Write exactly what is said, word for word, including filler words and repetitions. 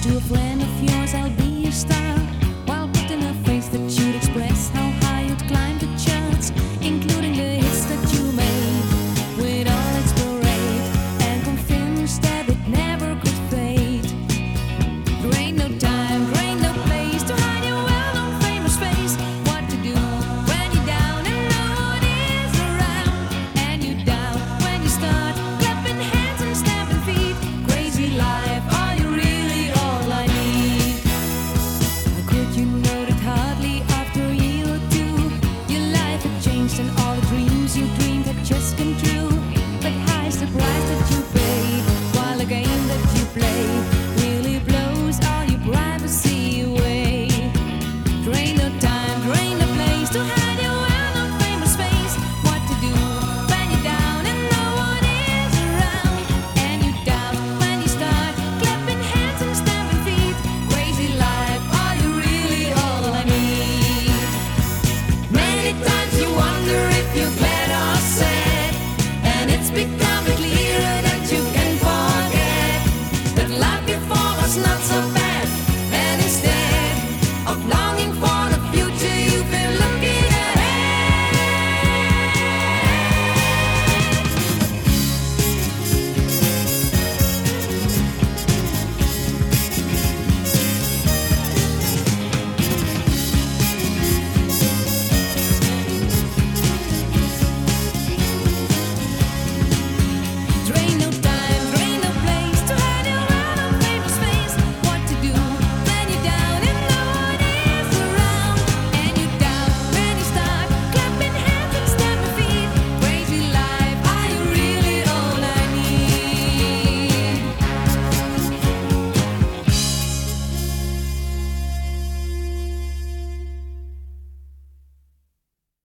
To a friend of yours, I'll be your star. While putting a face that you'd express how high you'd climb the charts, including the hits that you made. With all its parade, and convinced that it never could fade. There ain't no time, there ain't no place to hide your well-known famous face. What to do when you're down and no one is around, and you're down when you start clapping hands and stamping feet. Crazy life, are you really all I need? How could you know that hardly after a year or two your life had changed and all the dreams you dreamed